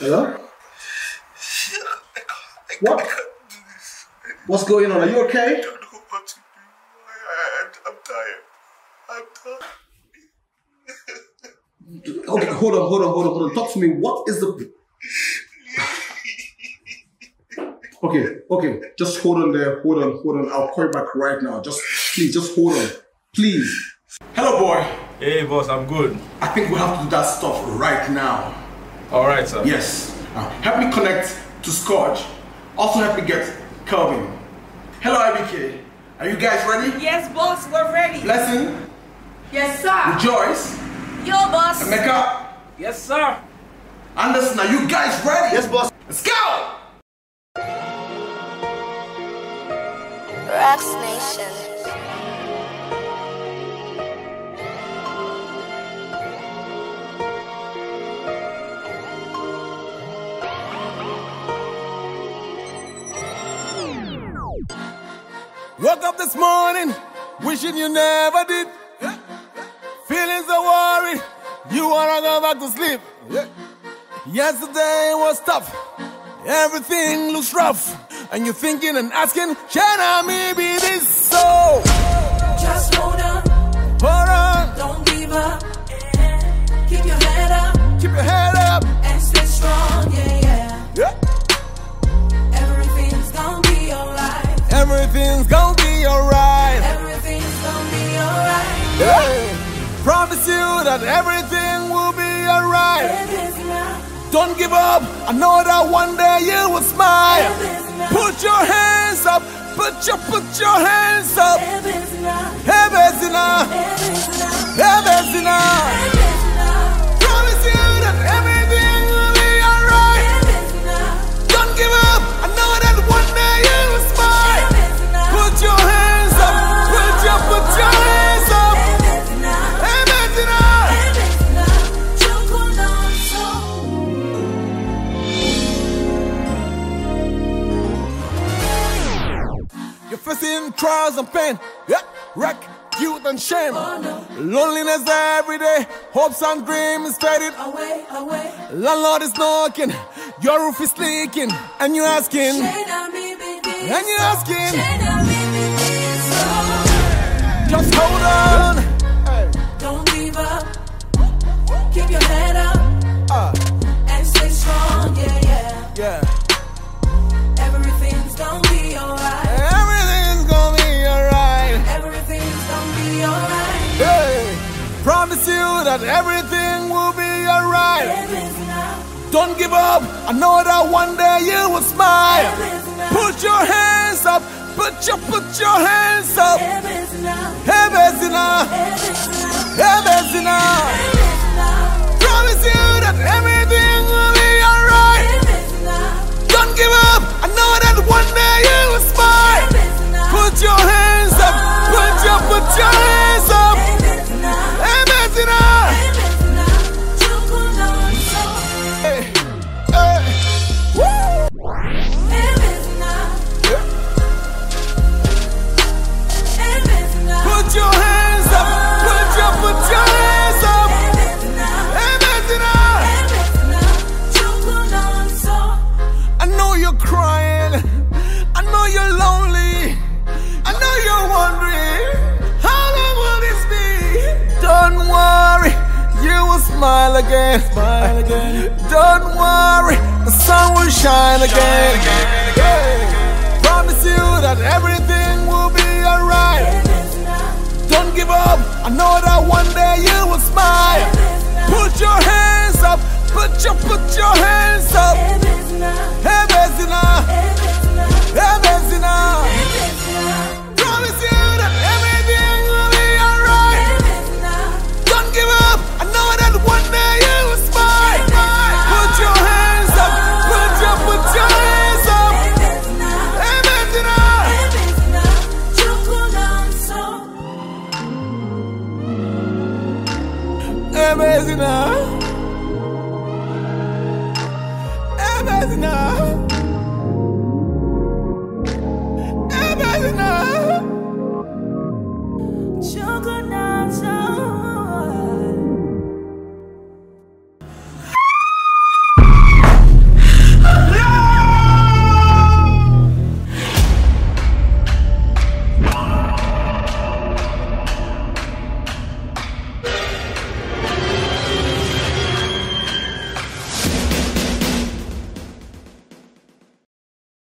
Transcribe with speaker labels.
Speaker 1: Hello? What? What's going on? Are you okay?
Speaker 2: I don't know what to do. I'm tired.
Speaker 1: Okay, hold on. Talk to me. What is the... Okay. Just hold on there. Hold on. I'll call you back right now. Please, hold on. Please. Hello, boy.
Speaker 2: Hey, boss, I'm good.
Speaker 1: I think we have to do that stuff right now.
Speaker 2: Alright, sir.
Speaker 1: Yes. Help me connect to Scourge. Also help me get Kelvin. Hello, IBK. Are you guys ready?
Speaker 3: Yes, boss, we're ready.
Speaker 1: Blessing.
Speaker 3: Yes, sir.
Speaker 1: Rejoice.
Speaker 3: Yo, boss.
Speaker 1: Emeka.
Speaker 3: Yes, sir.
Speaker 1: Anderson, are you guys ready?
Speaker 4: Yes, boss.
Speaker 1: Let's go!
Speaker 5: Rocks Nation.
Speaker 4: Woke up this morning, wishing you never did. Feeling so worried, you wanna go back to sleep. Yesterday was tough, everything looks rough. And you're thinking and asking, can I maybe this so?
Speaker 6: Just hold on, don't give up. Keep your head up, and stay strong, yeah. Everything's gonna be alright.
Speaker 4: Everything's gonna be alright.
Speaker 6: Everything's gonna be alright.
Speaker 4: Yeah. Promise you that everything will be alright. Don't give up, I know that one day you will smile. Put your hands up, put your hands up. Ebezina, promise you that everything will be alright. Don't give up, I know that one day you will smile. Put your hands up, put your hands up. You're facing trials and pain, wreck, guilt and shame. Loneliness every day, hopes and dreams faded
Speaker 6: away.
Speaker 4: Landlord is knocking, your roof is leaking, and you're asking, just hold on.
Speaker 6: Don't give up, keep your head up, and stay strong, yeah. Everything's gonna be alright.
Speaker 4: Hey, promise you that everything will be alright. Don't give up, I know that one day you will smile. Put your hands up, put your hands up. Ebezina, promise you that everything will be alright. Don't give up, I know that one day you will smile. Put your hands up, put your hands up. Put your hands up, put your hands up. I know you're crying, I know you're lonely, I know you're wondering, how long will this be? Don't worry, you will smile again. Don't worry, the sun will shine again. Promise you that everything will be alright. Don't give up, I know that one day you will smile. Put your hands up, put your hands up. Ebezina, promise you that everything will be alright. Don't give up, I know that one day you will smile. Put your hands up, put your hands up. Ebezina,